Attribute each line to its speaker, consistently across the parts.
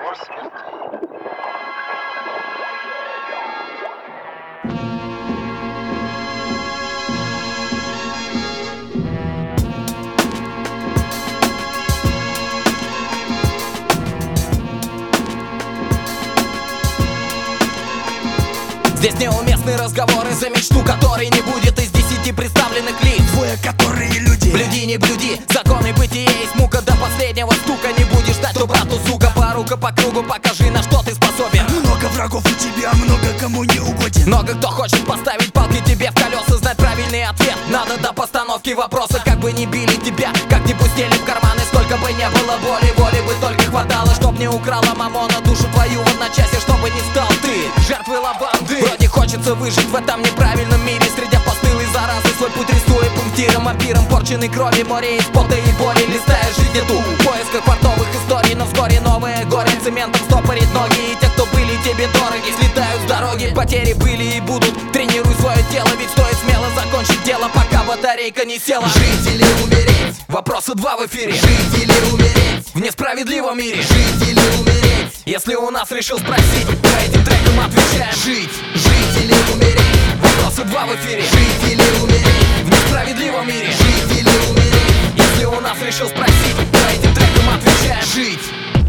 Speaker 1: Здесь неуместны разговоры за мечту, которой не будет из 10 представленных лиц.
Speaker 2: Двое, которые люди.
Speaker 1: Блюди, не блюди, законы бытия есть мука. До последнего стука не будешь ждать, что брату сука. Порука по кругу, покажи, на что ты способен.
Speaker 2: Много врагов у тебя, много кому не угоден.
Speaker 1: Много кто хочет поставить палки тебе в колеса. Знать правильный ответ надо до постановки вопроса. Как бы ни били тебя, как ни пустили в карманы, сколько бы не было боли, воли бы только хватало, чтоб не украла мамона душу твою в одночасье, чтобы не стал ты жертвой лаванды. Вроде хочется выжить в этом неправильном мире, среди постылой заразы свой путь рисуя пунктиром, вампиром порченной крови, море из пота и боли, листая жизнь эту в поисках портовых историй. Но вскоре новое горе цементом стопорит ноги, и те, кто были тебе дороги, слетают с дороги. Потери были и будут, тренируй свое тело, ведь стоит смело закончить дело, пока батарейка не села.
Speaker 2: Жить или умереть?
Speaker 1: Вопросы два в эфире.
Speaker 2: Жить или умереть?
Speaker 1: В несправедливом мире.
Speaker 2: Жить или умереть?
Speaker 1: Если у нас решил спросить, по этим трекам отвечаем.
Speaker 2: Жить или умереть?
Speaker 1: Вопросы два в эфире.
Speaker 2: Жить или умереть?
Speaker 1: В несправедливом мире.
Speaker 2: Жить или умереть?
Speaker 1: Если у нас решил спросить, по этим трекам отвечаем.
Speaker 2: Жить.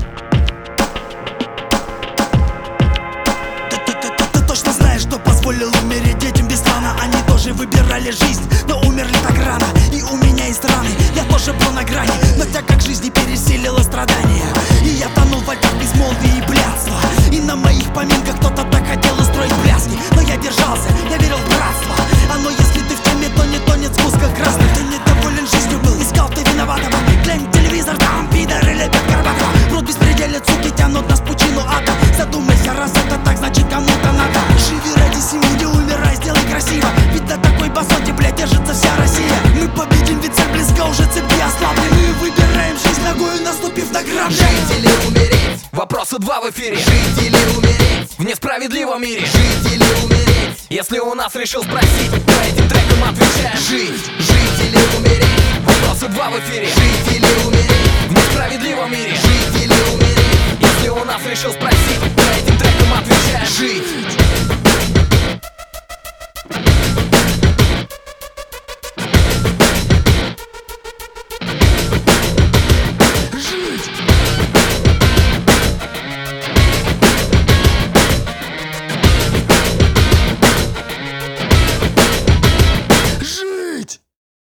Speaker 2: Ты точно знаешь, что позволил умереть детям без плана. Они тоже выбирали жизнь, но умерли так рано. И у меня есть раны, я тоже был на грани. Но так как жизнь пересилила страдания, и я тонул в альтах безмолвия и блядства. И на моих поминках кто-то так хотел устроить пляски, но я держался, я верил в братство. Оно если ты в теме, то не тонет спуска красный. Ты недоволен жизнью был, искал ты виноватого. Глянь телевизор, там пидоры лепят Горбатова. Рот беспределит, суки тянут нас в пучину ада. Задумайся, раз это так, значит кому-то надо. Живи ради семьи, не умирай, сделай красиво. Ведь на такой басоте, блядь, держится вся Россия. Мы победим, ведь цель близко, уже цепи ослабли. Мы выбираем жизнь ногою, наступив на грабли. Жить или умереть?
Speaker 1: Вопросы два в эфире.
Speaker 2: Жить или умереть?
Speaker 1: В несправедливом мире.
Speaker 2: Жить или умереть?
Speaker 1: Если у нас решил спросить, по этим трекам отвечаем.
Speaker 2: Жить или умереть?
Speaker 1: Вопросы два в эфире.
Speaker 2: Жить или умереть?
Speaker 1: В несправедливом мире.
Speaker 2: Жить или умереть?
Speaker 1: Если у нас решил спросить, по этим трекам отвечаем.
Speaker 2: Жить